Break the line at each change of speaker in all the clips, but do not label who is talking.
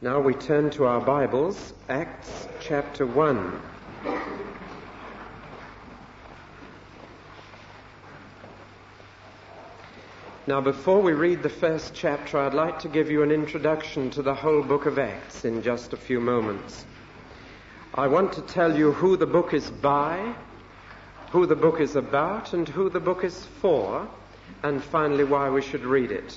Now we turn to our Bibles, Acts chapter 1. Now before we read the first chapter, I'd like to give you an introduction to the whole book of Acts in just a few moments. I want to tell you who the book is by, who the book is about, and who the book is for, and finally why we should read it.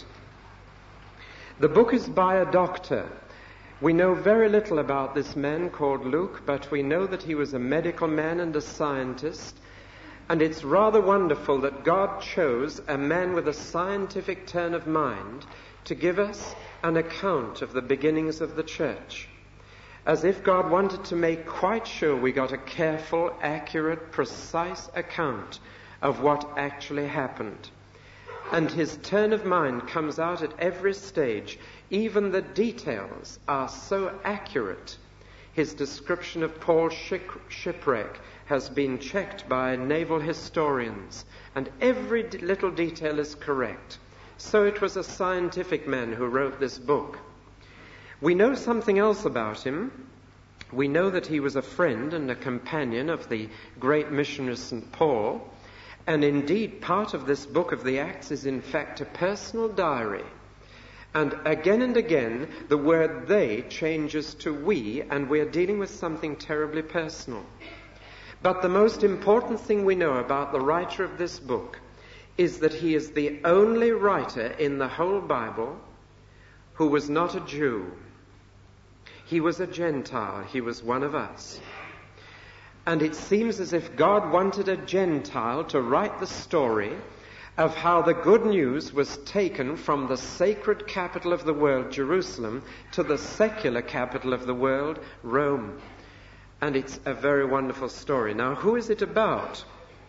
The book is by a doctor. We know very little about this man called Luke, but we know that he was a medical man and a scientist, and it's rather wonderful that God chose a man with a scientific turn of mind to give us an account of the beginnings of the church, as if God wanted to make quite sure we got a careful, accurate, precise account of what actually happened. And his turn of mind comes out at every stage. Even the details are so accurate. His description of Paul's shipwreck has been checked by naval historians, and every little detail is correct. So it was a scientific man who wrote this book. We know something else about him. We know that he was a friend and a companion of the great missionary St. Paul. And indeed, part of this book of the Acts is in fact a personal diary. And again, the word they changes to we, and we're dealing with something terribly personal. But the most important thing we know about the writer of this book is that he is the only writer in the whole Bible who was not a Jew. He was a Gentile. He was one of us. And it seems as if God wanted a Gentile to write the story of how the good news was taken from the sacred capital of the world, Jerusalem, to the secular capital of the world, Rome. And it's a very wonderful story. Now, who is it about?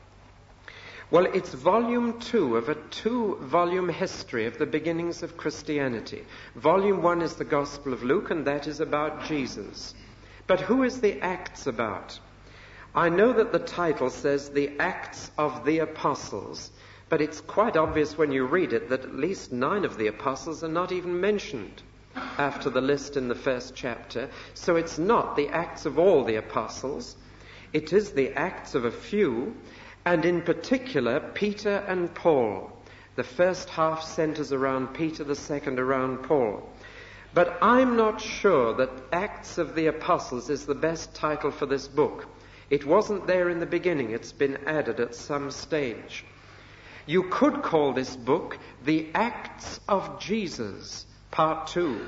Well, it's volume 2 of a 2-volume history of the beginnings of Christianity. Volume 1 is the Gospel of Luke, and that is about Jesus. But who is the Acts about? I know that the title says the Acts of the Apostles, but it's quite obvious when you read it that at least 9 of the apostles are not even mentioned after the list in the first chapter. So it's not the Acts of all the apostles. It is the Acts of a few, and in particular Peter and Paul. The first half centers around Peter, the second around Paul. But I'm not sure that Acts of the Apostles is the best title for this book. It wasn't there in the beginning. It's been added at some stage. You could call this book The Acts of Jesus, Part 2.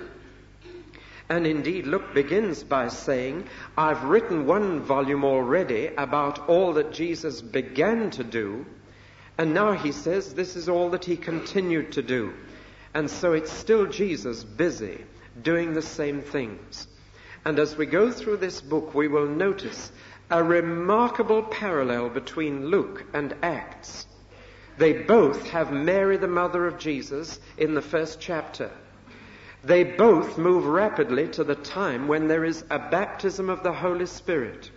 And indeed, Luke begins by saying, I've written 1 volume already about all that Jesus began to do, and now he says this is all that he continued to do. And so it's still Jesus busy doing the same things. And as we go through this book, we will notice a remarkable parallel between Luke and Acts. They both have Mary, the mother of Jesus, in the first chapter. They both move rapidly to the time when there is a baptism of the Holy Spirit.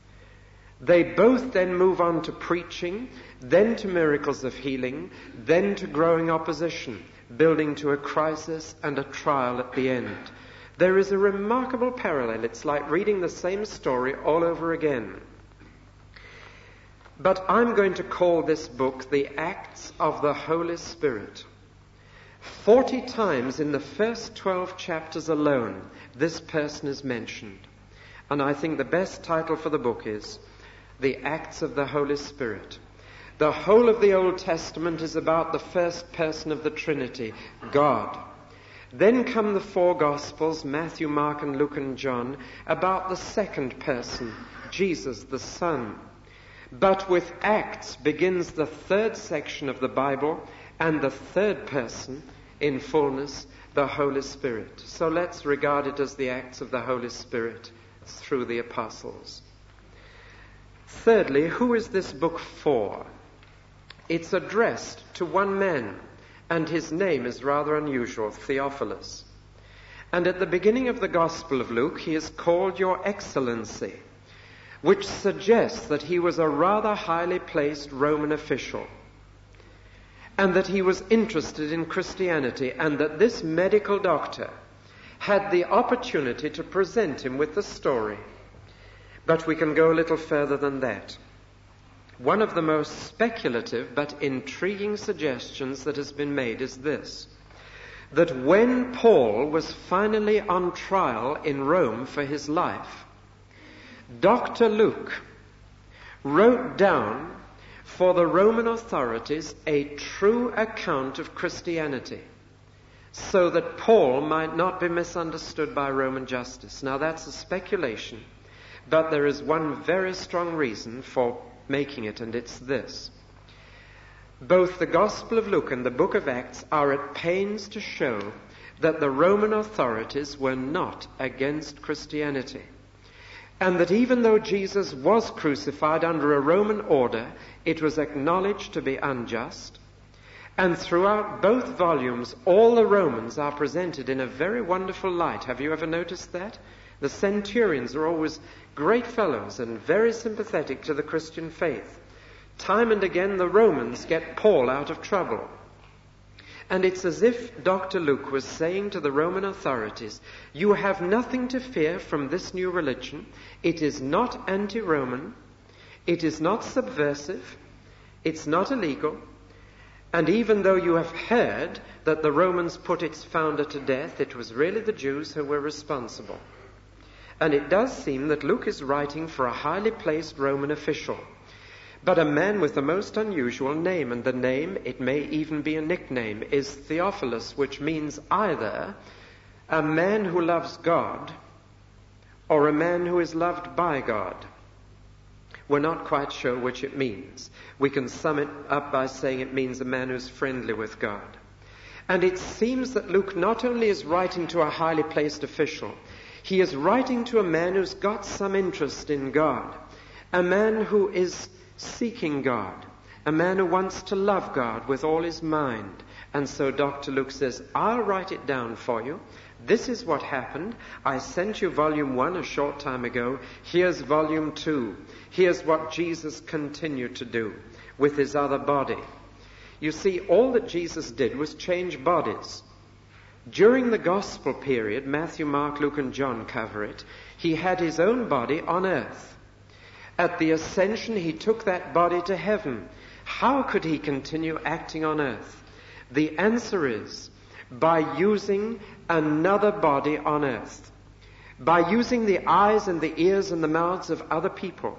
They both then move on to preaching, then to miracles of healing, then to growing opposition, building to a crisis and a trial at the end. There is a remarkable parallel. It's like reading the same story all over again. But I'm going to call this book The Acts of the Holy Spirit. 40 times in the first 12 chapters alone, this person is mentioned. And I think the best title for the book is The Acts of the Holy Spirit. The whole of the Old Testament is about the first person of the Trinity, God. Then come the 4 Gospels, Matthew, Mark, and Luke, and John, about the second person, Jesus, the Son. But with Acts begins the 3rd section of the Bible, and the 3rd person in fullness, the Holy Spirit. So let's regard it as the Acts of the Holy Spirit through the apostles. Thirdly, who is this book for? It's addressed to one man, and his name is rather unusual, Theophilus. And at the beginning of the Gospel of Luke, he is called Your Excellency, which suggests that he was a rather highly placed Roman official, and that he was interested in Christianity, and that this medical doctor had the opportunity to present him with the story. But we can go a little further than that. One of the most speculative but intriguing suggestions that has been made is this: that when Paul was finally on trial in Rome for his life, Dr. Luke wrote down for the Roman authorities a true account of Christianity, so that Paul might not be misunderstood by Roman justice. Now that's a speculation, but there is one very strong reason for making it, and it's this. Both the Gospel of Luke and the book of Acts are at pains to show that the Roman authorities were not against Christianity, and that even though Jesus was crucified under a Roman order, it was acknowledged to be unjust. And throughout both volumes, all the Romans are presented in a very wonderful light. Have you ever noticed that? The centurions are always great fellows and very sympathetic to the Christian faith. Time and again the Romans get Paul out of trouble. And it's as if Dr. Luke was saying to the Roman authorities, you have nothing to fear from this new religion. It is not anti-Roman. It is not subversive. It's not illegal. And even though you have heard that the Romans put its founder to death, it was really the Jews who were responsible. And it does seem that Luke is writing for a highly placed Roman official, but a man with the most unusual name, and the name, it may even be a nickname, is Theophilus, which means either a man who loves God or a man who is loved by God. We're not quite sure which it means. We can sum it up by saying it means a man who's friendly with God. And it seems that Luke not only is writing to a highly placed official, he is writing to a man who's got some interest in God, a man who is seeking God, a man who wants to love God with all his mind. And so Dr. Luke says, I'll write it down for you. This is what happened. I sent you volume 1 a short time ago. Here's volume 2. Here's what Jesus continued to do with his other body. You see, all that Jesus did was change bodies. During the gospel period, Matthew, Mark, Luke, and John cover it, he had his own body on earth. At the ascension, he took that body to heaven. How could he continue acting on earth? The answer is by using another body on earth, by using the eyes and the ears and the mouths of other people.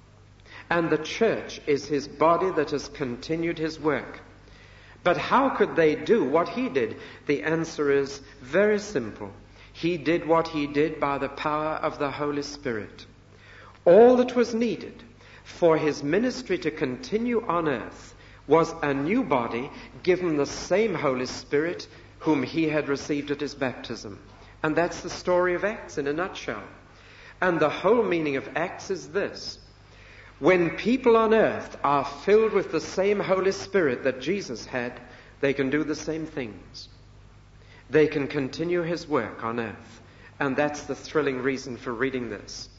And the church is his body that has continued his work. But how could they do what he did? The answer is very simple. He did what he did by the power of the Holy Spirit. All that was needed for his ministry to continue on earth was a new body given the same Holy Spirit whom he had received at his baptism. And that's the story of Acts in a nutshell. And the whole meaning of Acts is this: when people on earth are filled with the same Holy Spirit that Jesus had, they can do the same things. They can continue his work on earth. And that's the thrilling reason for reading this.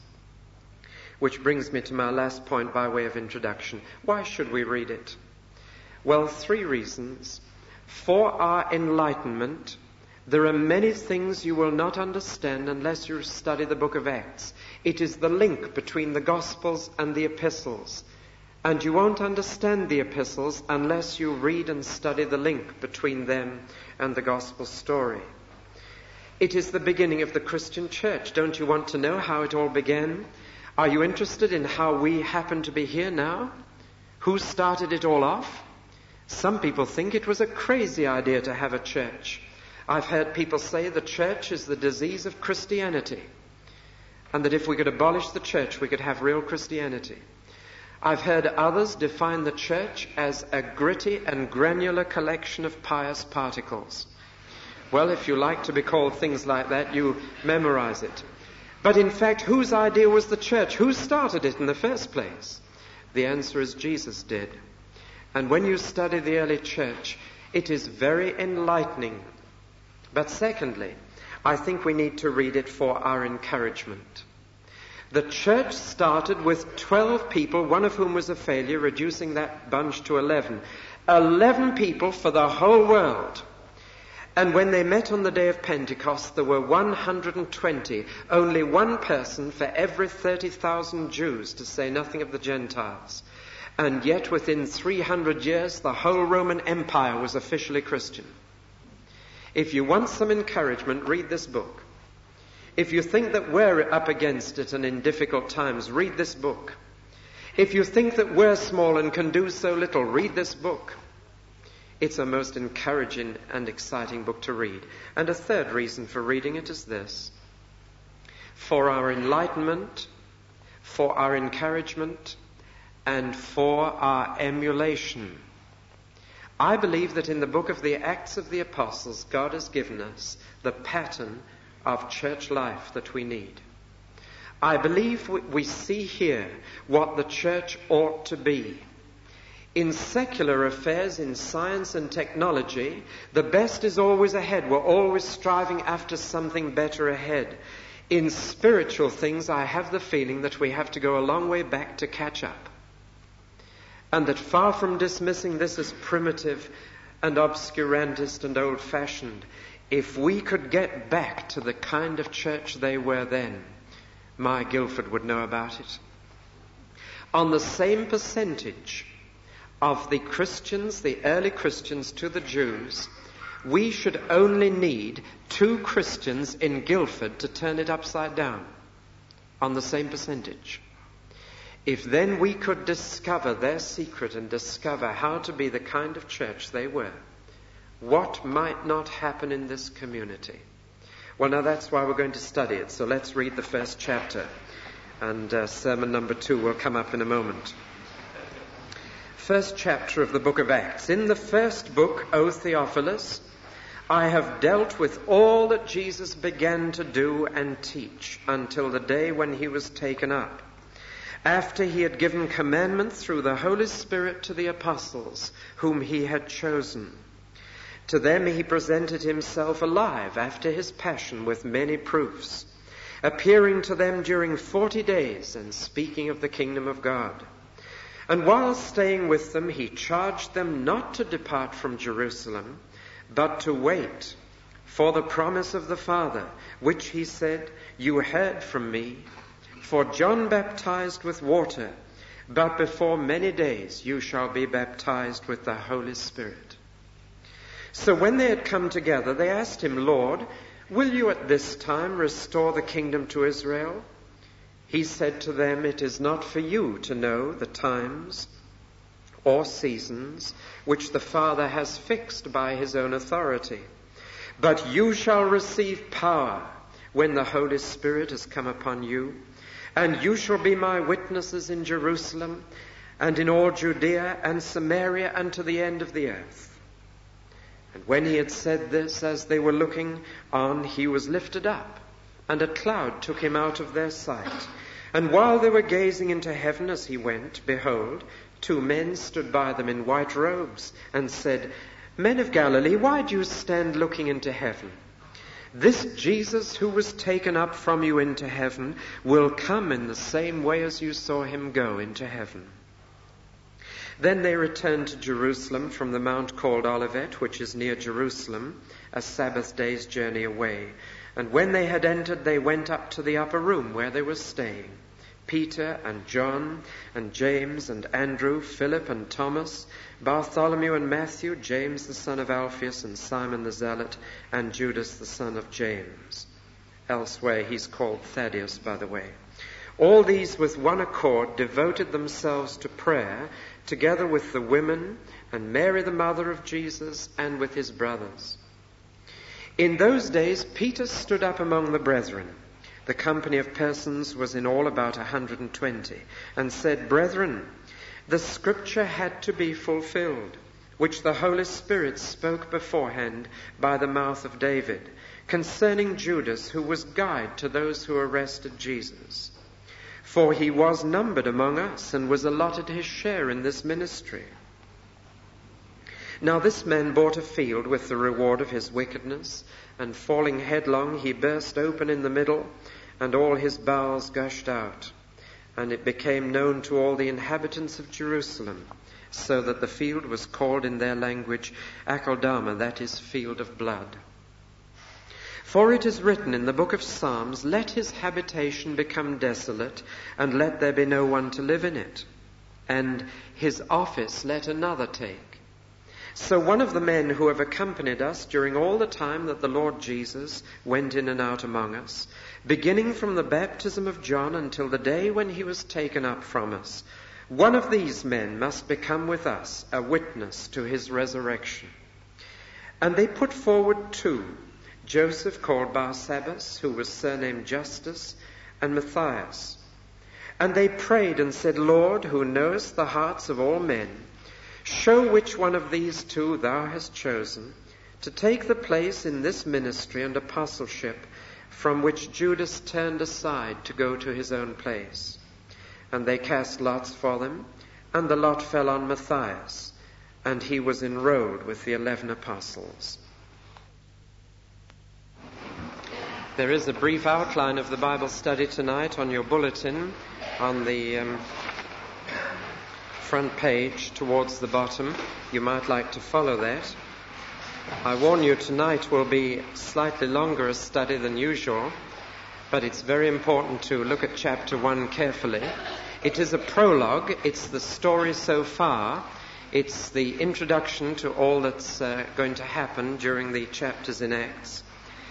Which brings me to my last point by way of introduction. Why should we read it? Well, 3 reasons. For our enlightenment, there are many things you will not understand unless you study the book of Acts. It is the link between the Gospels and the epistles. And you won't understand the epistles unless you read and study the link between them and the Gospel story. It is the beginning of the Christian church. Don't you want to know how it all began? Are you interested in how we happen to be here now? Who started it all off? Some people think it was a crazy idea to have a church. I've heard people say the church is the disease of Christianity, and that if we could abolish the church, we could have real Christianity. I've heard others define the church as a gritty and granular collection of pious particles. Well, if you like to be called things like that, you memorize it. But in fact, whose idea was the church? Who started it in the first place? The answer is Jesus did. And when you study the early church, it is very enlightening. But secondly, I think we need to read it for our encouragement. The church started with 12 people, one of whom was a failure, reducing that bunch to 11. 11 people for the whole world. And when they met on the day of Pentecost, there were 120, only one person for every 30,000 Jews, to say nothing of the Gentiles. And yet within 300 years, the whole Roman Empire was officially Christian. If you want some encouragement, read this book. If you think that we're up against it and in difficult times, read this book. If you think that we're small and can do so little, read this book. It's a most encouraging and exciting book to read. And a third reason for reading it is this: for our enlightenment, for our encouragement, and for our emulation. I believe that in the book of the Acts of the Apostles, God has given us the pattern of church life that we need. I believe we see here what the church ought to be. In secular affairs, in science and technology, the best is always ahead. We're always striving after something better ahead. In spiritual things, I have the feeling that we have to go a long way back to catch up. And that far from dismissing this as primitive and obscurantist and old-fashioned, if we could get back to the kind of church they were then, my Guildford would know about it. On the same percentage of the Christians, the early Christians, to the Jews, we should only need 2 Christians in Guildford to turn it upside down. On the same percentage. If then we could discover their secret and discover how to be the kind of church they were, what might not happen in this community? Well, now that's why we're going to study it. So let's read the first chapter. And sermon number 2 will come up in a moment. First chapter of the book of Acts. In the first book, O Theophilus, I have dealt with all that Jesus began to do and teach until the day when he was taken up, after he had given commandment through the Holy Spirit to the apostles whom he had chosen. To them he presented himself alive after his passion with many proofs, appearing to them during 40 days and speaking of the kingdom of God. And while staying with them, he charged them not to depart from Jerusalem, but to wait for the promise of the Father, which he said, "You heard from me. For John baptized with water, but before many days you shall be baptized with the Holy Spirit." So when they had come together, they asked him, "Lord, will you at this time restore the kingdom to Israel?" He said to them, "It is not for you to know the times or seasons which the Father has fixed by his own authority, but you shall receive power when the Holy Spirit has come upon you. And you shall be my witnesses in Jerusalem and in all Judea and Samaria and to the end of the earth." And when he had said this, as they were looking on, he was lifted up, and a cloud took him out of their sight. And while they were gazing into heaven as he went, behold, 2 men stood by them in white robes and said, "Men of Galilee, why do you stand looking into heaven? This Jesus who was taken up from you into heaven will come in the same way as you saw him go into heaven." Then they returned to Jerusalem from the mount called Olivet, which is near Jerusalem, a Sabbath day's journey away. And when they had entered, they went up to the upper room where they were staying. Peter and John and James and Andrew, Philip and Thomas, Bartholomew and Matthew, James the son of Alphaeus and Simon the Zealot, and Judas the son of James. Elsewhere he's called Thaddeus, by the way. All these with one accord devoted themselves to prayer, together with the women and Mary the mother of Jesus and with his brothers. In those days Peter stood up among the brethren. The company of persons was in all about 120, and said, "Brethren, the scripture had to be fulfilled, which the Holy Spirit spoke beforehand by the mouth of David, concerning Judas, who was guide to those who arrested Jesus. For he was numbered among us, and was allotted his share in this ministry. Now this man bought a field with the reward of his wickedness, and falling headlong, he burst open in the middle, and all his bowels gushed out. And it became known to all the inhabitants of Jerusalem, so that the field was called in their language Akeldama, that is, field of blood. For it is written in the book of Psalms, let his habitation become desolate, and let there be no one to live in it. And his office let another take. So one of the men who have accompanied us during all the time that the Lord Jesus went in and out among us, beginning from the baptism of John until the day when he was taken up from us, one of these men must become with us a witness to his resurrection. And they put forward two, Joseph called Barsabbas, who was surnamed Justus, and Matthias. And they prayed and said, Lord, who knowest the hearts of all men, show which one of these two thou hast chosen to take the place in this ministry and apostleship from which Judas turned aside to go to his own place. And they cast lots for them, and the lot fell on Matthias, and he was enrolled with the 11 apostles. There is a brief outline of the Bible study tonight on your bulletin on the front page towards the bottom. You might like to follow that. I warn you, tonight will be slightly longer a study than usual, but it's very important to look at chapter 1 carefully. It is a prologue. It's the story so far. It's the introduction to all that's going to happen during the chapters in Acts.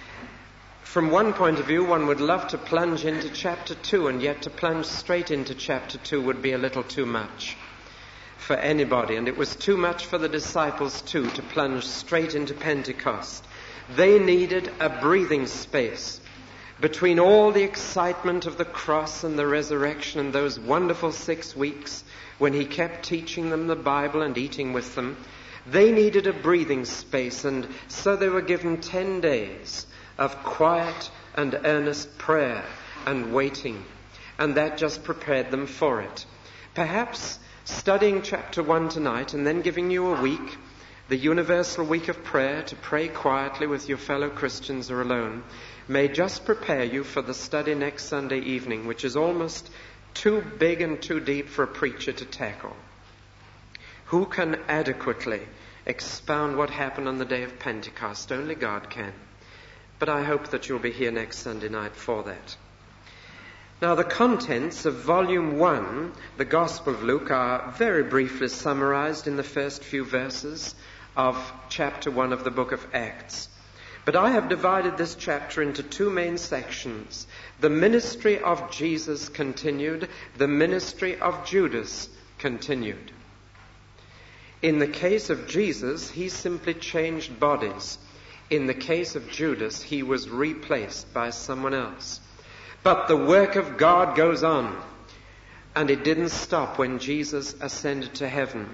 From one point of view, one would love to plunge into chapter 2, and yet to plunge straight into chapter 2 would be a little too much for anybody. And it was too much for the disciples too, to plunge straight into Pentecost. They needed a breathing space between all the excitement of the cross and the resurrection and those wonderful 6 weeks when he kept teaching them the Bible and eating with them. They needed a breathing space, and so they were given 10 days of quiet and earnest prayer and waiting, and that just prepared them for it. Perhaps studying chapter 1 tonight and then giving you a week, the universal week of prayer, to pray quietly with your fellow Christians or alone, may just prepare you for the study next Sunday evening, which is almost too big and too deep for a preacher to tackle. Who can adequately expound what happened on the day of Pentecost? Only God can. But I hope that you'll be here next Sunday night for that. Now, the contents of Volume 1, the Gospel of Luke, are very briefly summarized in the first few verses of chapter 1 of the book of Acts. But I have divided this chapter into 2 main sections. The ministry of Jesus continued, the ministry of Judas continued. In the case of Jesus, he simply changed bodies. In the case of Judas, he was replaced by someone else. But the work of God goes on, and it didn't stop when Jesus ascended to heaven.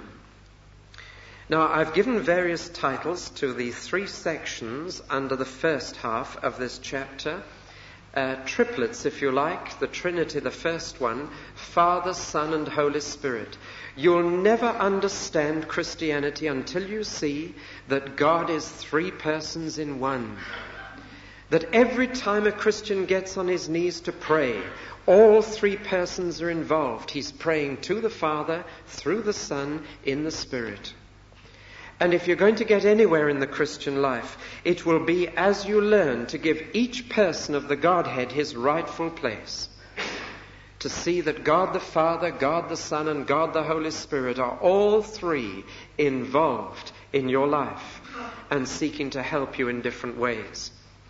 Now, I've given various titles to the 3 sections under the first half of this chapter. Triplets, if you like, the Trinity, the first one, Father, Son, and Holy Spirit. You'll never understand Christianity until you see that God is 3 persons in one. That every time a Christian gets on his knees to pray, all 3 persons are involved. He's praying to the Father, through the Son, in the Spirit. And if you're going to get anywhere in the Christian life, it will be as you learn to give each person of the Godhead his rightful place. To see that God the Father, God the Son, and God the Holy Spirit are all 3 involved in your life and seeking to help you in different ways.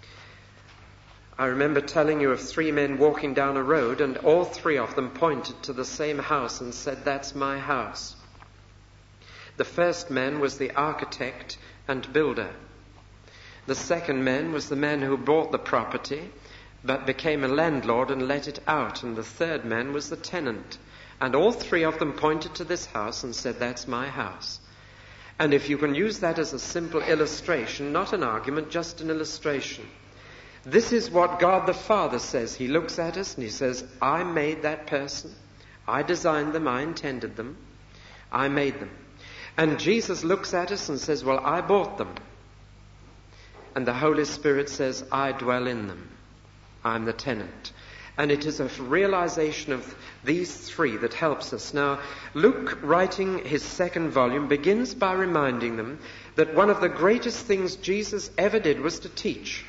I remember telling you of 3 men walking down a road, and all 3 of them pointed to the same house and said, "That's my house." The first man was the architect and builder. The second man was the man who bought the property but became a landlord and let it out. And the third man was the tenant. And all 3 of them pointed to this house and said, "That's my house." And if you can use that as a simple illustration, not an argument, just an illustration. This is what God the Father says. He looks at us and he says, "I made that person. I designed them. I intended them. I made them." And Jesus looks at us and says, "Well, I bought them." And the Holy Spirit says, "I dwell in them. I'm the tenant." And it is a realization of these three that helps us. Now, Luke, writing his second volume, begins by reminding them that one of the greatest things Jesus ever did was to teach.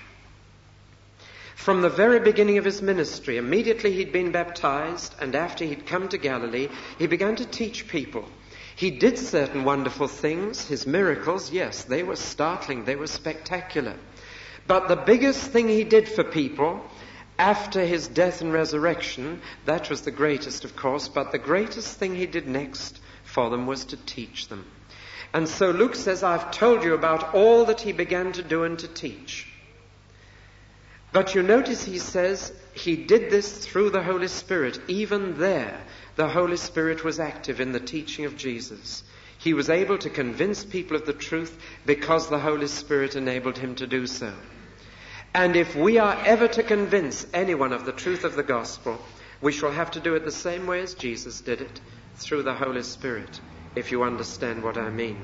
From the very beginning of his ministry, immediately he'd been baptized, and after he'd come to Galilee, he began to teach people. He did certain wonderful things. His miracles, yes, they were startling, they were spectacular. But the biggest thing he did for people after his death and resurrection, that was the greatest, of course, but the greatest thing he did next for them was to teach them. And so Luke says, I've told you about all that he began to do and to teach. But you notice he says he did this through the Holy Spirit. Even there, the Holy Spirit was active in the teaching of Jesus. He was able to convince people of the truth because the Holy Spirit enabled him to do so. And if we are ever to convince anyone of the truth of the gospel, we shall have to do it the same way as Jesus did it, through the Holy Spirit, if you understand what I mean.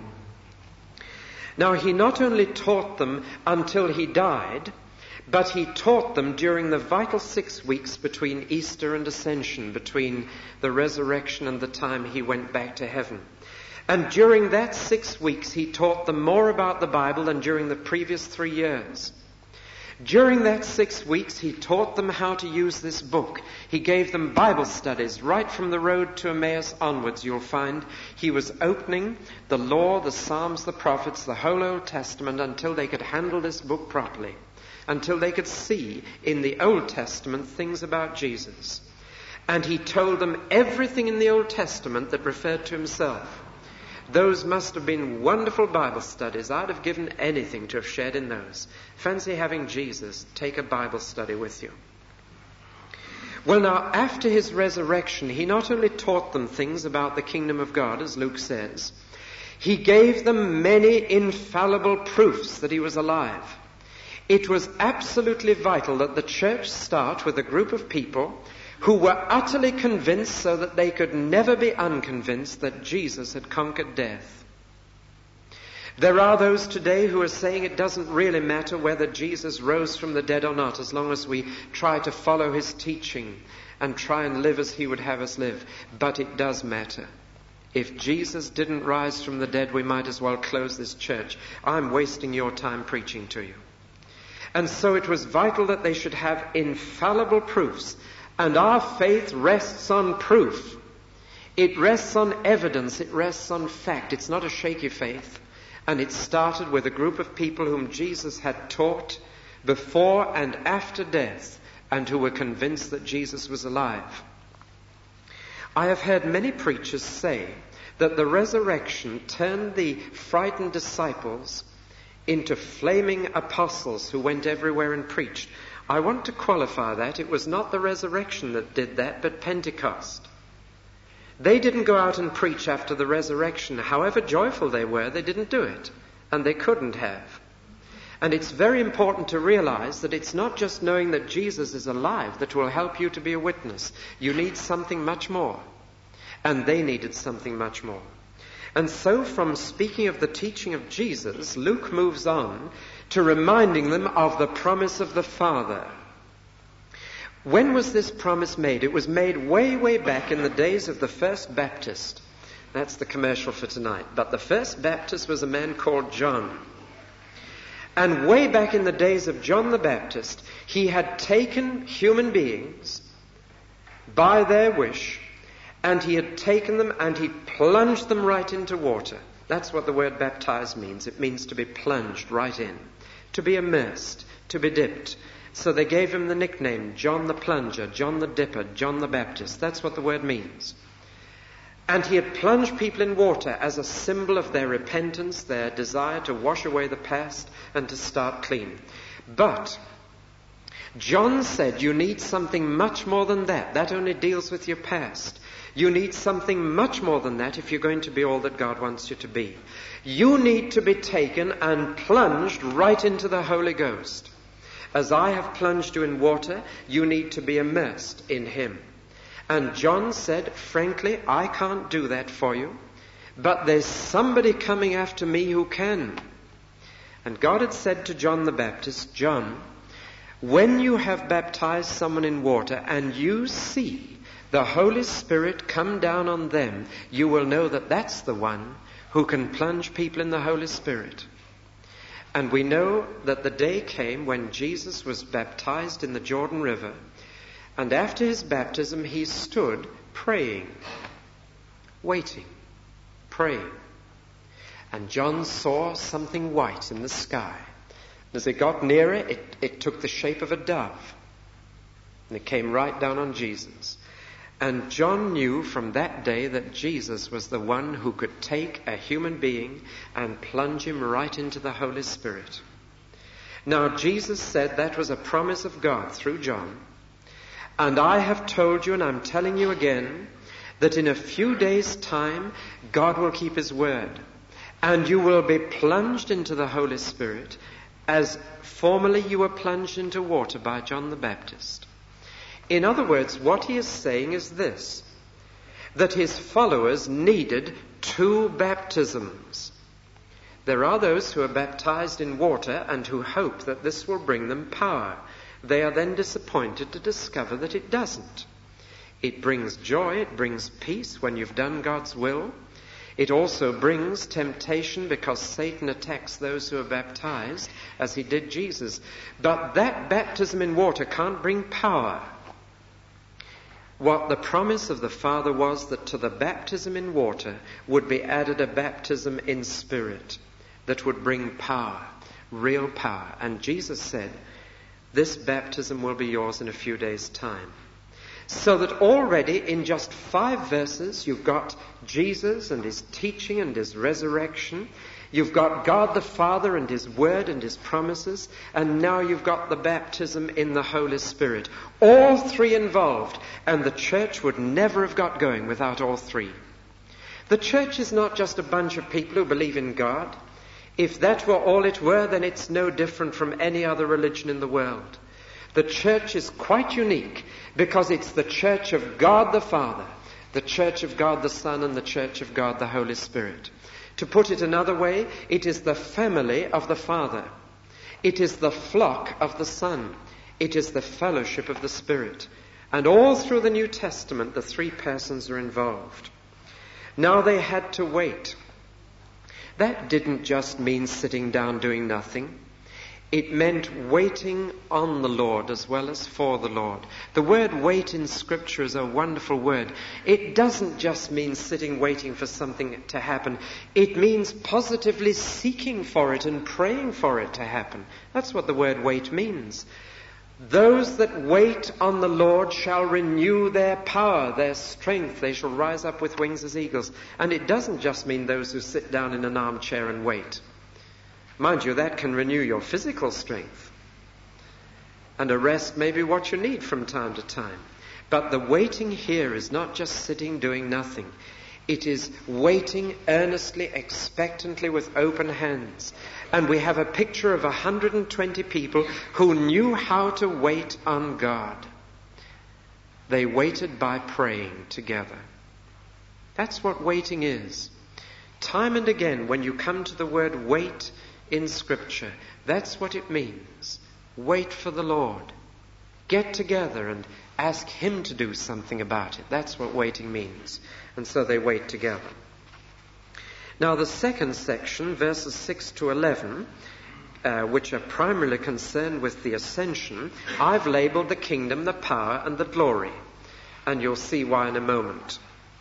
Now, he not only taught them until he died, but he taught them during the vital 6 weeks between Easter and Ascension, between the resurrection and the time he went back to heaven. And during that 6 weeks, he taught them more about the Bible than during the previous 3 years. During that 6 weeks, he taught them how to use this book. He gave them Bible studies. Right from the road to Emmaus onwards, you'll find he was opening the law, the Psalms, the prophets, the whole Old Testament, until they could handle this book properly, until they could see in the Old Testament things about Jesus. And he told them everything in the Old Testament that referred to himself. Those must have been wonderful Bible studies. I'd have given anything to have shared in those. Fancy having Jesus take a Bible study with you. Well, now, after his resurrection, he not only taught them things about the kingdom of God, as Luke says, he gave them many infallible proofs that he was alive. It was absolutely vital that the church start with a group of people who were utterly convinced so that they could never be unconvinced that Jesus had conquered death. There are those today who are saying it doesn't really matter whether Jesus rose from the dead or not, as long as we try to follow his teaching and try and live as he would have us live. But it does matter. If Jesus didn't rise from the dead, we might as well close this church. I'm wasting your time preaching to you. And so it was vital that they should have infallible proofs. And our faith rests on proof. It rests on evidence. It rests on fact. It's not a shaky faith. And it started with a group of people whom Jesus had taught before and after death, and who were convinced that Jesus was alive. I have heard many preachers say that the resurrection turned the frightened disciples into flaming apostles who went everywhere and preached. I want to qualify that. It was not the resurrection that did that, but Pentecost. They didn't go out and preach after the resurrection. However joyful they were, they didn't do it. And they couldn't have. And it's very important to realize that it's not just knowing that Jesus is alive that will help you to be a witness. You need something much more. And they needed something much more. And so from speaking of the teaching of Jesus, Luke moves on to reminding them of the promise of the Father. When was this promise made? It was made way, way back in the days of the first Baptist. That's the commercial for tonight. But the first Baptist was a man called John. And way back in the days of John the Baptist, he had taken human beings by their wish, and he had taken them and he plunged them right into water. That's what the word baptize means. It means to be plunged right in, to be immersed, to be dipped. So they gave him the nickname John the Plunger, John the Dipper, John the Baptist. That's what the word means. And he had plunged people in water as a symbol of their repentance, their desire to wash away the past and to start clean. But John said you need something much more than that. That only deals with your past. You need something much more than that if you're going to be all that God wants you to be. You need to be taken and plunged right into the Holy Ghost. As I have plunged you in water, you need to be immersed in him. And John said, frankly, I can't do that for you, but there's somebody coming after me who can. And God had said to John the Baptist, John, When you have baptized someone in water and you see the Holy Spirit come down on them, you will know that that's the one who can plunge people in the Holy Spirit. And we know that the day came when Jesus was baptized in the Jordan River, and after his baptism he stood praying, waiting, praying. And John saw something white in the sky. As it got nearer, it took the shape of a dove. And it came right down on Jesus. And John knew from that day that Jesus was the one who could take a human being and plunge him right into the Holy Spirit. Now, Jesus said that was a promise of God through John. And I have told you, and I'm telling you again, that in a few days' time, God will keep his word. And you will be plunged into the Holy Spirit as formerly you were plunged into water by John the Baptist. In other words, what he is saying is this, that his followers needed two baptisms. There are those who are baptized in water and who hope that this will bring them power. They are then disappointed to discover that it doesn't. It brings joy, it brings peace when you've done God's will. It also brings temptation because Satan attacks those who are baptized, as he did Jesus. But that baptism in water can't bring power. What the promise of the Father was that to the baptism in water would be added a baptism in spirit that would bring power, real power. And Jesus said, this baptism will be yours in a few days' time. So that already in just 5 verses you've got Jesus and his teaching and his resurrection. You've got God the Father and his word and his promises. And now you've got the baptism in the Holy Spirit. All 3 involved. And the church would never have got going without all 3. The church is not just a bunch of people who believe in God. If that were all it were, then it's no different from any other religion in the world. The church is quite unique because it's the church of God the Father, the church of God the Son, and the church of God the Holy Spirit. To put it another way, it is the family of the Father. It is the flock of the Son. It is the fellowship of the Spirit. And all through the New Testament, the 3 persons are involved. Now they had to wait. That didn't just mean sitting down doing nothing. It meant waiting on the Lord as well as for the Lord. The word wait in Scripture is a wonderful word. It doesn't just mean sitting waiting for something to happen. It means positively seeking for it and praying for it to happen. That's what the word wait means. Those that wait on the Lord shall renew their power, their strength. They shall rise up with wings as eagles. And it doesn't just mean those who sit down in an armchair and wait. Mind you, that can renew your physical strength. And a rest may be what you need from time to time. But the waiting here is not just sitting doing nothing. It is waiting earnestly, expectantly, with open hands. And we have a picture of 120 people who knew how to wait on God. They waited by praying together. That's what waiting is. Time and again, when you come to the word wait in Scripture, that's what it means. Wait for the Lord. Get together and ask him to do something about it. That's what waiting means. And so they wait together. Now the second section, verses 6 to 11, which are primarily concerned with the ascension, I've labeled the kingdom, the power, and the glory. And you'll see why in a moment.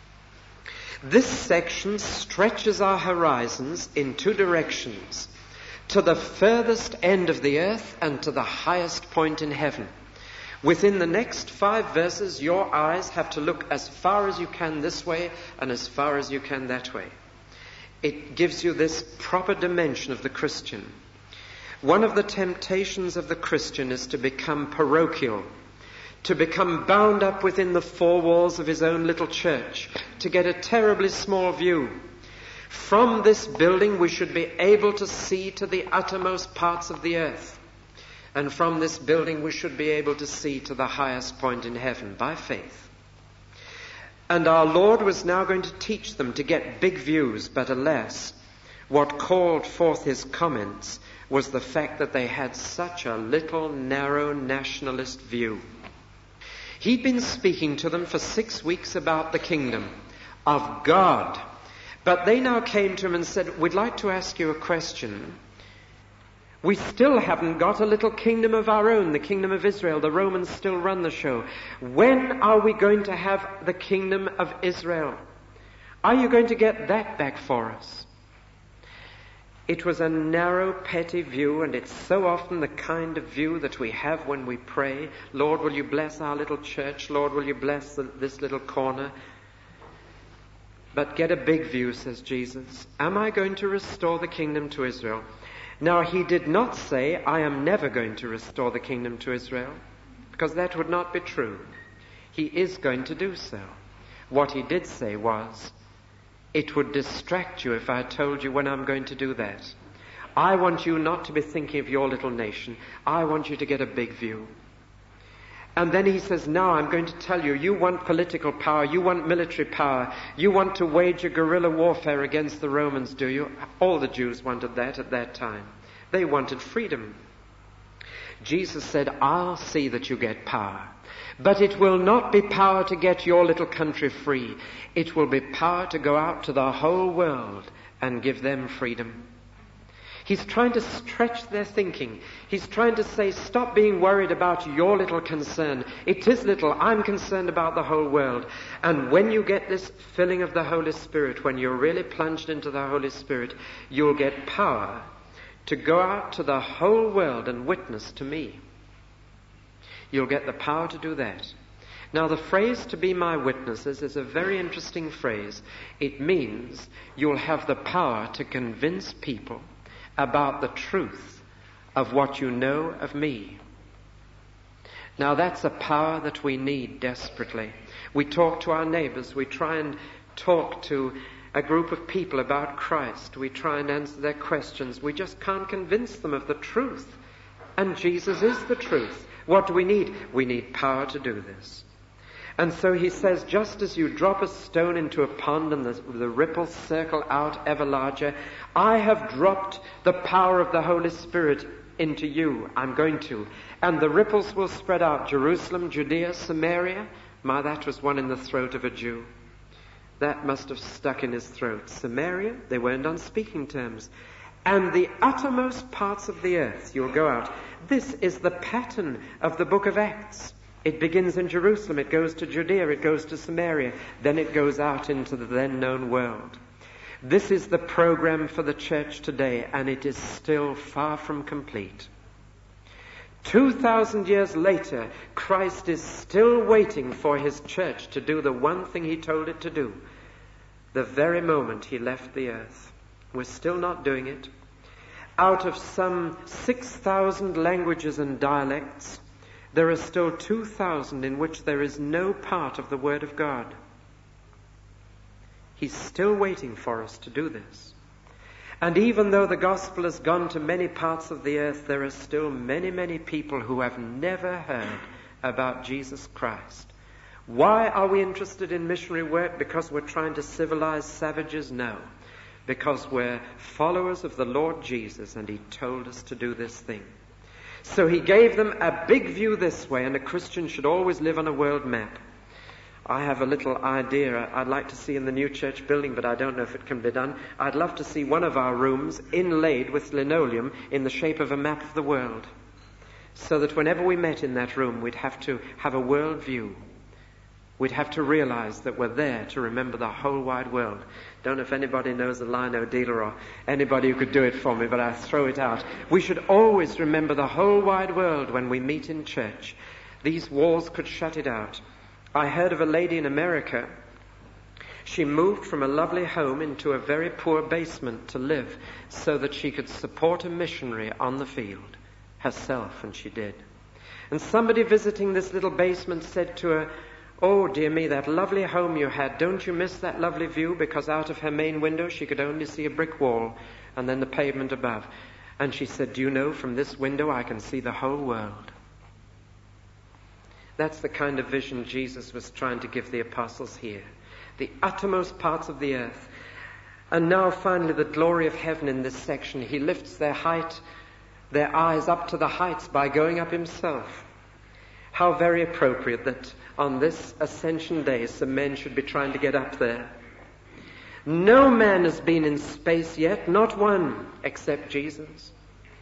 This section stretches our horizons in 2 directions. To the furthest end of the earth and to the highest point in heaven. Within the next 5 verses, your eyes have to look as far as you can this way and as far as you can that way. It gives you this proper dimension of the Christian. One of the temptations of the Christian is to become parochial, to become bound up within the 4 walls of his own little church, to get a terribly small view. From this building we should be able to see to the uttermost parts of the earth. And from this building we should be able to see to the highest point in heaven by faith. And our Lord was now going to teach them to get big views, but alas, What called forth his comments was the fact that they had such a little narrow nationalist view. He'd been speaking to them for 6 weeks about the kingdom of God. But they now came to him and said, we'd like to ask you a question. We still haven't got a little kingdom of our own, the kingdom of Israel. The Romans still run the show. When are we going to have the kingdom of Israel? Are you going to get that back for us? It was a narrow, petty view, and it's so often the kind of view that we have when we pray. Lord, will you bless our little church? Lord, will you bless this little corner? But get a big view, says Jesus. Am I going to restore the kingdom to Israel? Now, he did not say, I am never going to restore the kingdom to Israel, because that would not be true. He is going to do so. What he did say was, it would distract you if I told you when I'm going to do that. I want you not to be thinking of your little nation. I want you to get a big view. And then he says, now I'm going to tell you, you want political power, you want military power, you want to wage a guerrilla warfare against the Romans, do you? All the Jews wanted that at that time. They wanted freedom. Jesus said, I'll see that you get power. But it will not be power to get your little country free. It will be power to go out to the whole world and give them freedom. He's trying to stretch their thinking. He's trying to say, stop being worried about your little concern. It is little. I'm concerned about the whole world. And when you get this filling of the Holy Spirit, when you're really plunged into the Holy Spirit, you'll get power to go out to the whole world and witness to me. You'll get the power to do that. Now, the phrase, to be my witnesses, is a very interesting phrase. It means you'll have the power to convince people about the truth of what you know of me. Now, that's a power that we need desperately. We talk to our neighbors. We try and talk to a group of people about Christ. We try and answer their questions. We just can't convince them of the truth. And Jesus is the truth. What do we need? We need power to do this. And so he says, just as you drop a stone into a pond and the ripples circle out ever larger, I have dropped the power of the Holy Spirit into you. I'm going to. And the ripples will spread out. Jerusalem, Judea, Samaria. My, that was one in the throat of a Jew. That must have stuck in his throat. Samaria, they weren't on speaking terms. And the uttermost parts of the earth, you'll go out. This is the pattern of the book of Acts. It begins in Jerusalem, it goes to Judea, it goes to Samaria, then it goes out into the then known world. This is the program for the church today, and it is still far from complete. 2,000 years later, Christ is still waiting for his church to do the one thing he told it to do, the very moment he left the earth. We're still not doing it. Out of some 6,000 languages and dialects, there are still 2,000 in which there is no part of the Word of God. He's still waiting for us to do this. And even though the gospel has gone to many parts of the earth, there are still many, many people who have never heard about Jesus Christ. Why are we interested in missionary work? Because we're trying to civilize savages? No. Because we're followers of the Lord Jesus, and he told us to do this thing. So he gave them a big view this way, and a Christian should always live on a world map. I have a little idea I'd like to see in the new church building, but I don't know if it can be done. I'd love to see one of our rooms inlaid with linoleum in the shape of a map of the world, so that whenever we met in that room, we'd have to have a world view. We'd have to realize that we're there to remember the whole wide world. Don't know if anybody knows a lino dealer or anybody who could do it for me, but I throw it out. We should always remember the whole wide world when we meet in church. These walls could shut it out. I heard of a lady in America. She moved from a lovely home into a very poor basement to live so that she could support a missionary on the field herself, and she did. And somebody visiting this little basement said to her, "Oh, dear me, that lovely home you had, don't you miss that lovely view?" Because out of her main window she could only see a brick wall and then the pavement above. And she said, "Do you know, from this window I can see the whole world." That's the kind of vision Jesus was trying to give the apostles here. The uttermost parts of the earth. And now finally the glory of heaven in this section. He lifts their eyes up to the heights by going up himself. How very appropriate that on this ascension day some men should be trying to get up there. No man has been in space yet, not one, except Jesus.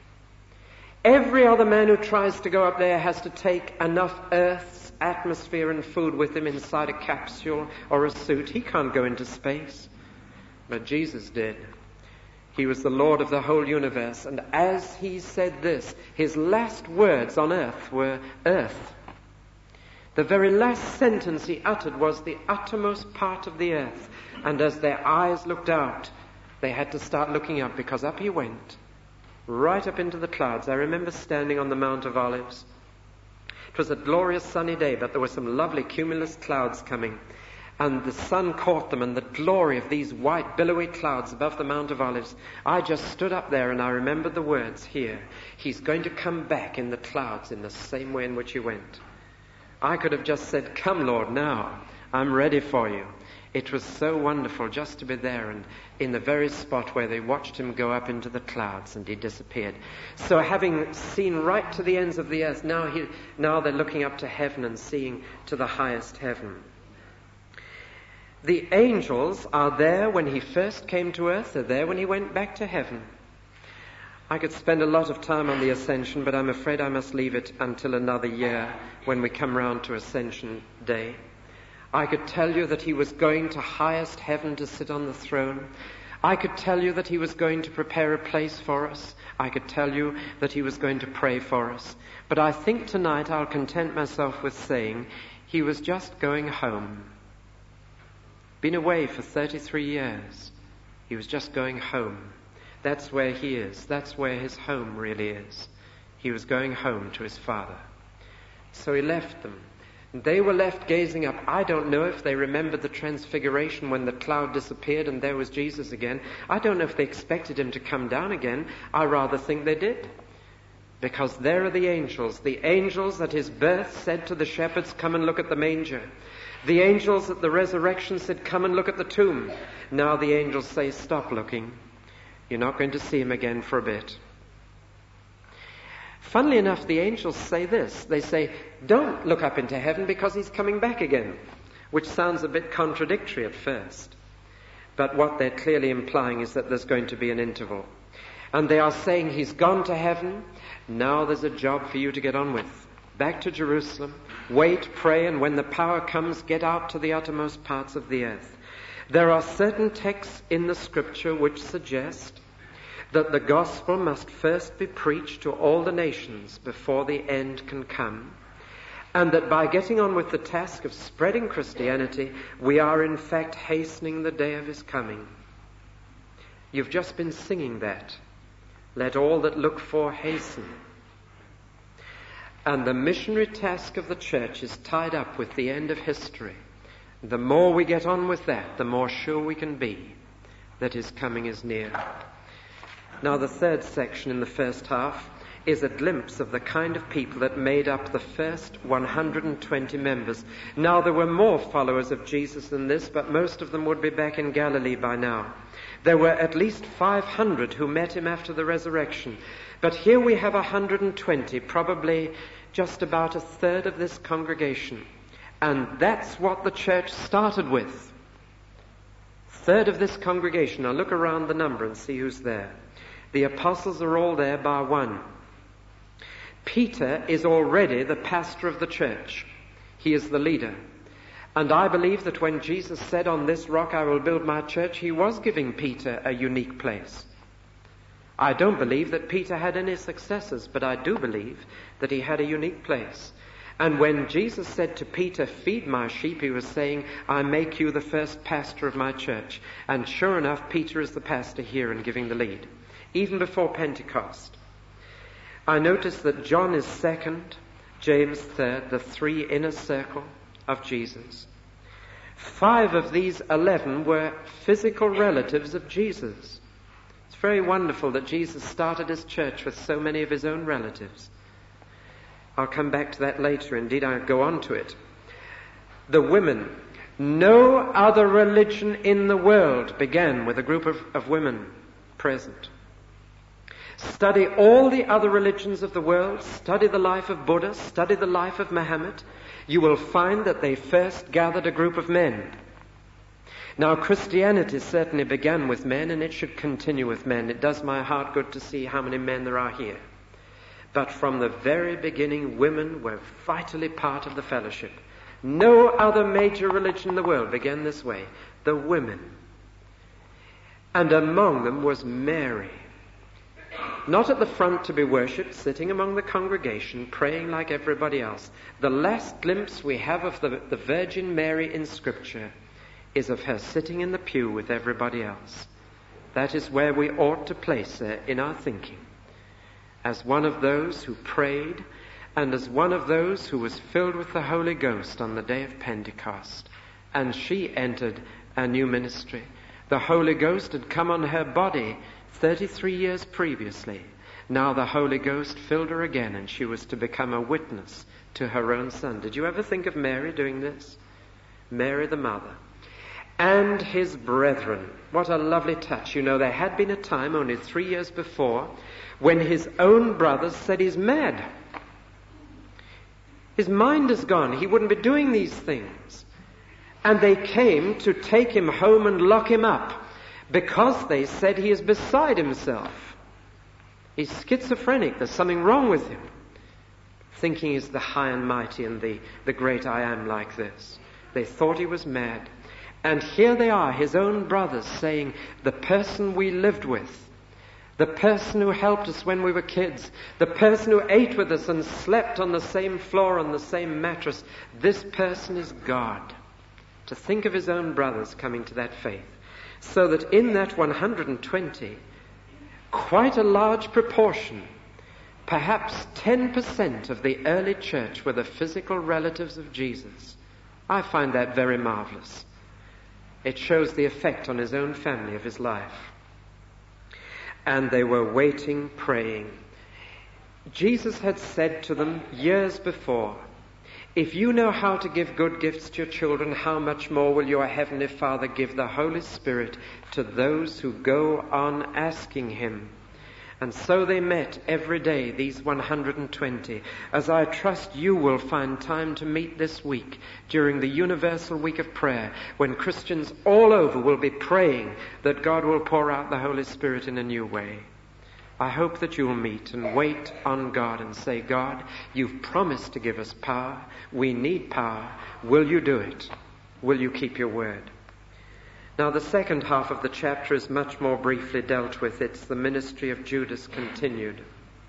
Every other man who tries to go up there has to take enough Earth's atmosphere and food with him inside a capsule or a suit. He can't go into space. But Jesus did. He was the Lord of the whole universe. And as he said this, his last words on earth were earth. The very last sentence he uttered was the uttermost part of the earth. And as their eyes looked out, they had to start looking up, because up he went, right up into the clouds. I remember standing on the Mount of Olives. It was a glorious sunny day, but there were some lovely cumulus clouds coming. And the sun caught them, and the glory of these white, billowy clouds above the Mount of Olives. I just stood up there, and I remembered the words here. He's going to come back in the clouds in the same way in which he went. I could have just said, "Come, Lord, now. I'm ready for you." It was so wonderful just to be there and in the very spot where they watched him go up into the clouds and he disappeared. So having seen right to the ends of the earth, now they're looking up to heaven and seeing to the highest heaven. The angels are there when he first came to earth. They're there when he went back to heaven. I could spend a lot of time on the ascension, but I'm afraid I must leave it until another year when we come round to Ascension Day. I could tell you that he was going to highest heaven to sit on the throne. I could tell you that he was going to prepare a place for us. I could tell you that he was going to pray for us. But I think tonight I'll content myself with saying he was just going home. Been away for 33 years. He was just going home. That's where he is. That's where his home really is. He was going home to his Father. So he left them. They were left gazing up. I don't know if they remembered the transfiguration when the cloud disappeared and there was Jesus again. I don't know if they expected him to come down again. I rather think they did. Because there are the angels. The angels at his birth said to the shepherds, "Come and look at the manger." The angels at the resurrection said, "Come and look at the tomb." Now the angels say, "Stop looking. You're not going to see him again for a bit." Funnily enough, the angels say this. They say, "Don't look up into heaven because he's coming back again," which sounds a bit contradictory at first. But what they're clearly implying is that there's going to be an interval. And they are saying he's gone to heaven. Now there's a job for you to get on with. Back to Jerusalem. Wait, pray, and when the power comes, get out to the uttermost parts of the earth. There are certain texts in the Scripture which suggest that the gospel must first be preached to all the nations before the end can come, and that by getting on with the task of spreading Christianity, we are in fact hastening the day of his coming. You've just been singing that. Let all that look for hasten. And the missionary task of the church is tied up with the end of history. The more we get on with that, the more sure we can be that his coming is near. Now the third section in the first half is a glimpse of the kind of people that made up the first 120 members. Now there were more followers of Jesus than this, but most of them would be back in Galilee by now. There were at least 500 who met him after the resurrection. But here we have 120, probably just about a third of this congregation. And that's what the church started with. Third of this congregation. Now look around the number and see who's there. The apostles are all there bar one. Peter is already the pastor of the church. He is the leader. And I believe that when Jesus said, "On this rock I will build my church," he was giving Peter a unique place. I don't believe that Peter had any successors, but I do believe that he had a unique place. And when Jesus said to Peter, "Feed my sheep," he was saying, "I make you the first pastor of my church." And sure enough, Peter is the pastor here and giving the lead, even before Pentecost. I notice that John is second, James third, the three inner circle of Jesus. 5 of these 11 were physical relatives of Jesus. It's very wonderful that Jesus started his church with so many of his own relatives. I'll come back to that later. Indeed, I'll go on to it. The women, No other religion in the world began with a group of women present. Study all the other religions of the world, study the life of Buddha, study the life of Muhammad. You will find that they first gathered a group of men. Now, Christianity certainly began with men, and it should continue with men. It does my heart good to see how many men there are here. But from the very beginning, women were vitally part of the fellowship. No other major religion in the world began this way. The women. And among them was Mary. Not at the front to be worshipped, sitting among the congregation, praying like everybody else. The last glimpse we have of the Virgin Mary in Scripture is of her sitting in the pew with everybody else. That is where we ought to place her in our thinking. As one of those who prayed, and as one of those who was filled with the Holy Ghost on the day of Pentecost. And she entered a new ministry. The Holy Ghost had come on her body 33 years previously. Now the Holy Ghost filled her again, and she was to become a witness to her own Son. Did you ever think of Mary doing this? Mary the mother. And his brethren. What a lovely touch. You know, there had been a time only 3 years before when his own brothers said he's mad. His mind is gone. He wouldn't be doing these things. And they came to take him home and lock him up because they said he is beside himself. He's schizophrenic. There's something wrong with him. Thinking he's the high and mighty and the great I am like this. They thought he was mad. And here they are, his own brothers, saying, the person we lived with, the person who helped us when we were kids, the person who ate with us and slept on the same floor, on the same mattress, this person is God. To think of his own brothers coming to that faith. So that in that 120, quite a large proportion, perhaps 10% of the early church were the physical relatives of Jesus. I find that very marvelous. It shows the effect on his own family of his life. And they were waiting, praying. Jesus had said to them years before, if you know how to give good gifts to your children, how much more will your heavenly Father give the Holy Spirit to those who go on asking him? And so they met every day, these 120, as I trust you will find time to meet this week during the Universal Week of Prayer, when Christians all over will be praying that God will pour out the Holy Spirit in a new way. I hope that you'll meet and wait on God and say, God, you've promised to give us power. We need power. Will you do it? Will you keep your word? Now, the second half of the chapter is much more briefly dealt with. It's the ministry of Judas continued.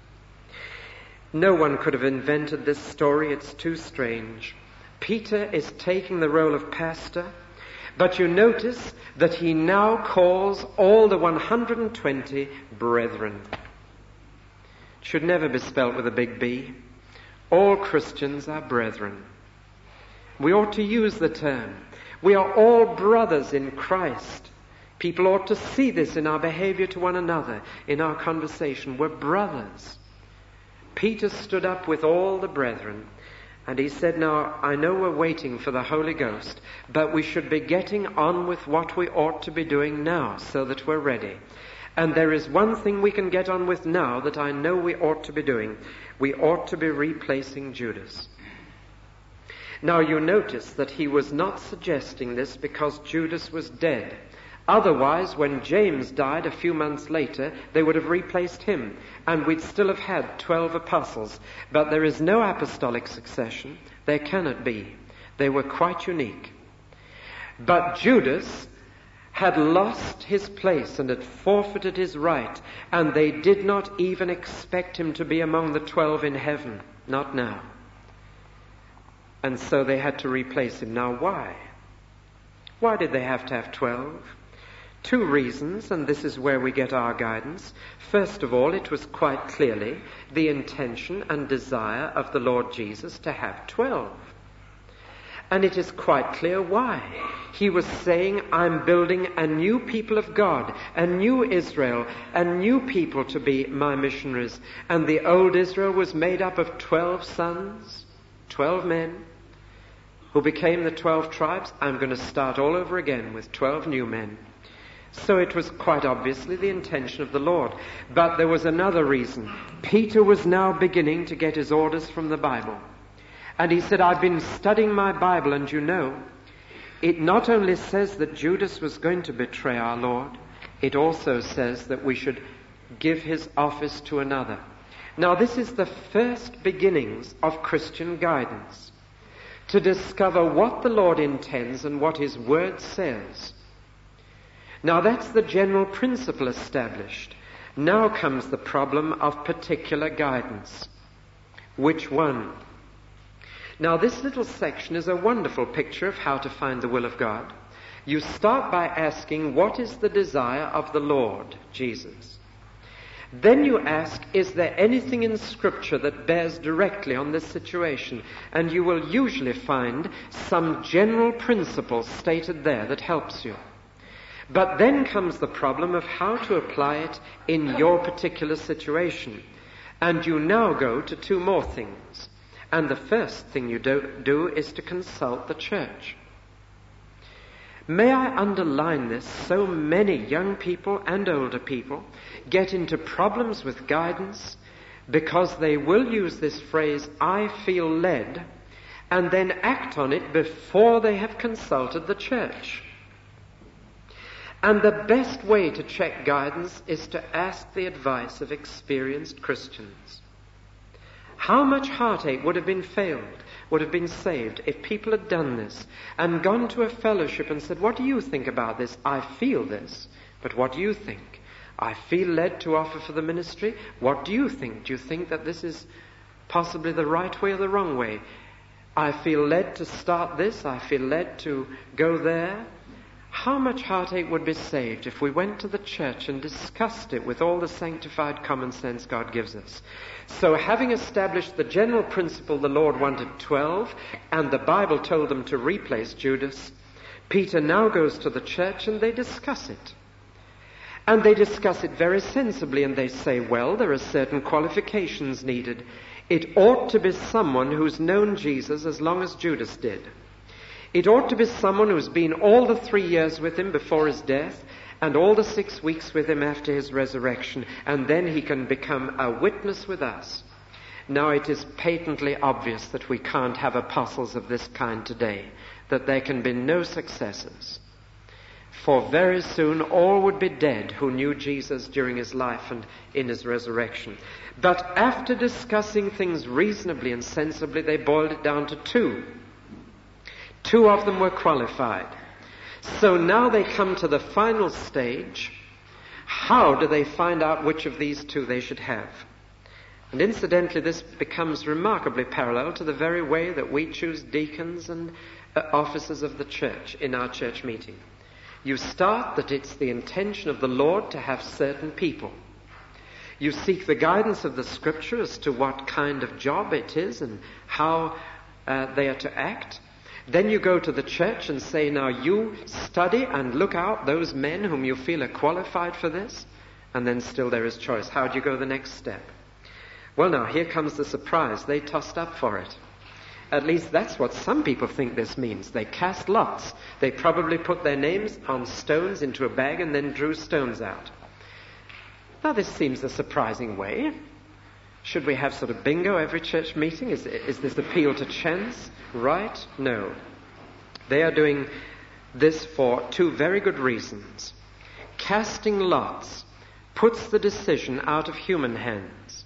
No one could have invented this story. It's too strange. Peter is taking the role of pastor, but you notice that he now calls all the 120 brethren. It should never be spelt with a big B. All Christians are brethren. We ought to use the term. We are all brothers in Christ. People ought to see this in our behavior to one another, in our conversation. We're brothers. Peter stood up with all the brethren, and he said, now, I know we're waiting for the Holy Ghost, but we should be getting on with what we ought to be doing now, so that we're ready. And there is one thing we can get on with now that I know we ought to be doing. We ought to be replacing Judas. Now you notice that he was not suggesting this because Judas was dead. Otherwise, when James died a few months later, they would have replaced him, and we'd still have had 12 apostles. But there is no apostolic succession. There cannot be. They were quite unique. But Judas had lost his place and had forfeited his right, and they did not even expect him to be among the 12 in heaven. Not now. And so they had to replace him. Now why? Why did they have to have 12? 2 reasons, and this is where we get our guidance. First of all, it was quite clearly the intention and desire of the Lord Jesus to have 12. And it is quite clear why. He was saying, I'm building a new people of God, a new Israel, a new people to be my missionaries. And the old Israel was made up of 12 sons, 12 men. who became the 12 tribes. I'm going to start all over again with 12 new men. So it was quite obviously the intention of the Lord. But there was another reason. Peter was now beginning to get his orders from the Bible. And he said, I've been studying my Bible, and you know, it not only says that Judas was going to betray our Lord, it also says that we should give his office to another. Now this is the first beginnings of Christian guidance, to discover what the Lord intends and what his word says. Now that's the general principle established. Now comes the problem of particular guidance. Which one? Now this little section is a wonderful picture of how to find the will of God. You start by asking, what is the desire of the Lord Jesus? Then you ask, is there anything in Scripture that bears directly on this situation? And you will usually find some general principle stated there that helps you. But then comes the problem of how to apply it in your particular situation. And you now go to two more things. And the first thing you do is to consult the church. May I underline this? So many young people and older people get into problems with guidance because they will use this phrase, I feel led, and then act on it before they have consulted the church. And the best way to check guidance is to ask the advice of experienced Christians. How much heartache would have been saved if people had done this and gone to a fellowship and said, what do you think about this? I feel this, but what do you think? I feel led to offer for the ministry. What do you think? Do you think that this is possibly the right way or the wrong way? I feel led to start this. I feel led to go there. How much heartache would be saved if we went to the church and discussed it with all the sanctified common sense God gives us? So having established the general principle, the Lord wanted 12, and the Bible told them to replace Judas, Peter now goes to the church and they discuss it. And they discuss it very sensibly, and they say, well, there are certain qualifications needed. It ought to be someone who's known Jesus as long as Judas did. It ought to be someone who's been all the 3 years with him before his death and all the 6 weeks with him after his resurrection, and then he can become a witness with us. Now it is patently obvious that we can't have apostles of this kind today, that there can be no successors. For very soon all would be dead who knew Jesus during his life and in his resurrection. But after discussing things reasonably and sensibly, they boiled it down to 2. 2 of them were qualified. So now they come to the final stage. How do they find out which of these 2 they should have? And incidentally, this becomes remarkably parallel to the very way that we choose deacons and officers of the church in our church meeting. You start that it's the intention of the Lord to have certain people. You seek the guidance of the Scripture as to what kind of job it is and how they are to act. Then you go to the church and say, now you study and look out those men whom you feel are qualified for this. And then still there is choice. How do you go the next step? Well, now, here comes the surprise. They tossed up for it. At least that's what some people think this means. They cast lots. They probably put their names on stones into a bag and then drew stones out. Now, this seems a surprising way. Should we have sort of bingo every church meeting? Is this appeal to chance? Right? No. They are doing this for 2 very good reasons. Casting lots puts the decision out of human hands.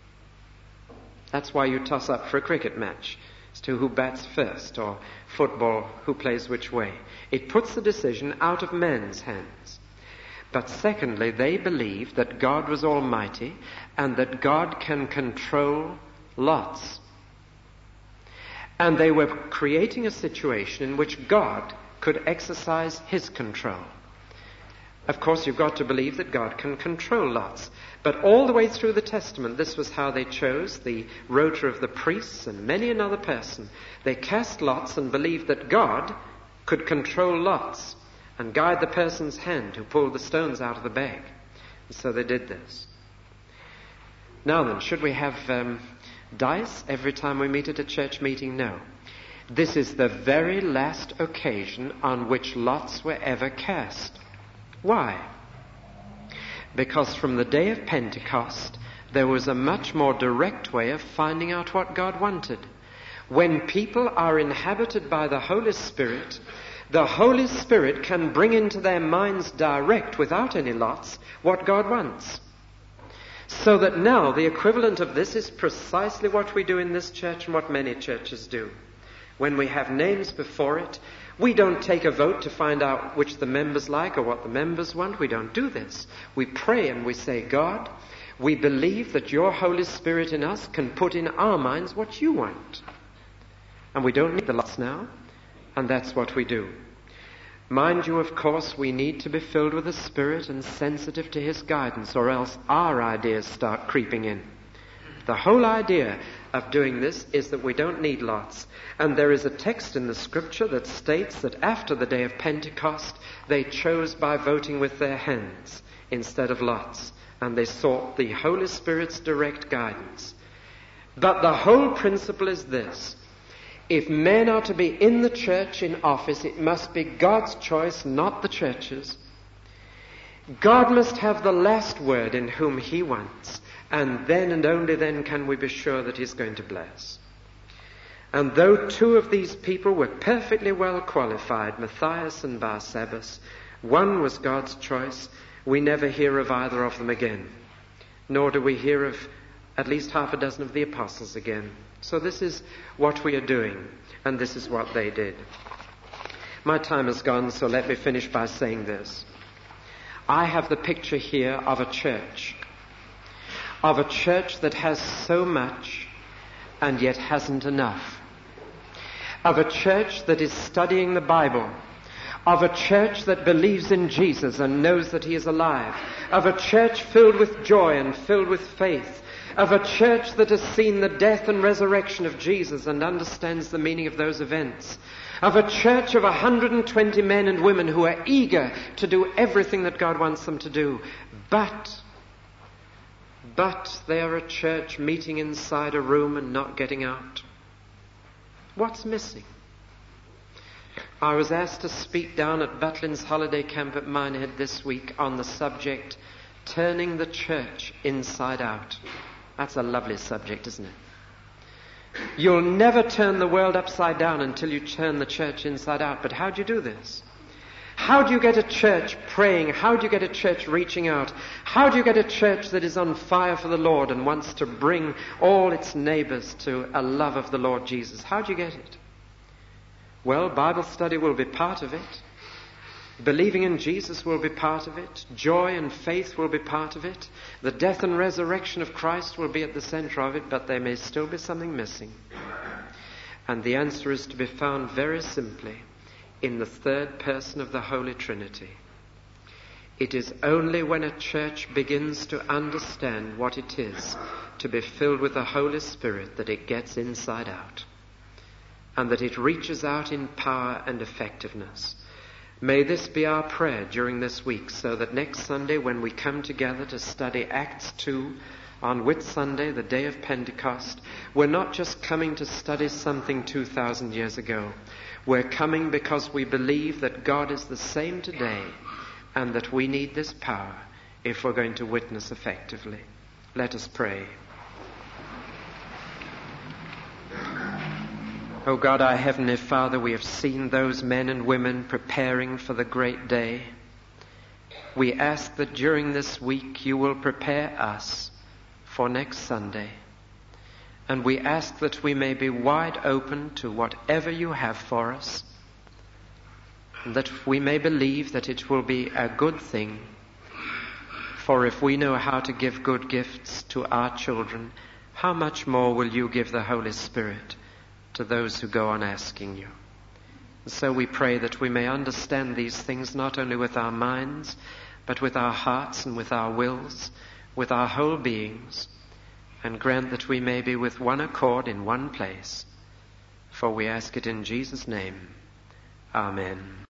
That's why you toss up for a cricket match as to who bats first, or football, who plays which way. It puts the decision out of men's hands. But secondly, they believe that God was almighty and that God can control lots. And they were creating a situation in which God could exercise his control. Of course, you've got to believe that God can control lots. But all the way through the Testament, this was how they chose the rota of the priests and many another person. They cast lots and believed that God could control lots and guide the person's hand who pulled the stones out of the bag. And so they did this. Now then, should we have dice every time we meet at a church meeting? No. This is the very last occasion on which lots were ever cast. Why? Because from the day of Pentecost, there was a much more direct way of finding out what God wanted. When people are inhabited by the Holy Spirit, the Holy Spirit can bring into their minds direct, without any lots, what God wants. So that now the equivalent of this is precisely what we do in this church and what many churches do. When we have names before it, we don't take a vote to find out which the members like or what the members want. We don't do this. We pray and we say, God, we believe that your Holy Spirit in us can put in our minds what you want. And we don't need the lots now, and that's what we do. Mind you, of course, we need to be filled with the Spirit and sensitive to His guidance, or else our ideas start creeping in. The whole idea of doing this is that we don't need lots. And there is a text in the Scripture that states that after the day of Pentecost, they chose by voting with their hands instead of lots. And they sought the Holy Spirit's direct guidance. But the whole principle is this. If men are to be in the church in office, it must be God's choice, not the church's. God must have the last word in whom He wants. And then and only then can we be sure that He's going to bless. And though two of these people were perfectly well qualified, Matthias and Barsabbas, one was God's choice, we never hear of either of them again. Nor do we hear of at least half a dozen of the apostles again. So this is what we are doing, and this is what they did. My time has gone, so let me finish by saying this. I have the picture here of a church that has so much and yet hasn't enough. Of a church that is studying the Bible. Of a church that believes in Jesus and knows that He is alive. Of a church filled with joy and filled with faith. Of a church that has seen the death and resurrection of Jesus and understands the meaning of those events. Of a church of 120 men and women who are eager to do everything that God wants them to do. But they are a church meeting inside a room and not getting out. What's missing? I was asked to speak down at Butlin's holiday camp at Minehead this week on the subject, turning the church inside out. That's a lovely subject, isn't it? You'll never turn the world upside down until you turn the church inside out. But how do you do this? How do you get a church praying? How do you get a church reaching out? How do you get a church that is on fire for the Lord and wants to bring all its neighbors to a love of the Lord Jesus? How do you get it? Well, Bible study will be part of it. Believing in Jesus will be part of it. Joy and faith will be part of it. The death and resurrection of Christ will be at the center of it, but there may still be something missing. And the answer is to be found very simply in the third person of the Holy Trinity. It is only when a church begins to understand what it is to be filled with the Holy Spirit that it gets inside out, and that it reaches out in power and effectiveness. May this be our prayer during this week, so that next Sunday when we come together to study Acts 2 on Whit Sunday, the day of Pentecost, we're not just coming to study something 2,000 years ago. We're coming because we believe that God is the same today and that we need this power if we're going to witness effectively. Let us pray. O God, our Heavenly Father, we have seen those men and women preparing for the great day. We ask that during this week you will prepare us for next Sunday. And we ask that we may be wide open to whatever you have for us, and that we may believe that it will be a good thing. For if we know how to give good gifts to our children, how much more will you give the Holy Spirit to those who go on asking you? And so we pray that we may understand these things not only with our minds, but with our hearts and with our wills, with our whole beings, and grant that we may be with one accord in one place. For we ask it in Jesus' name. Amen.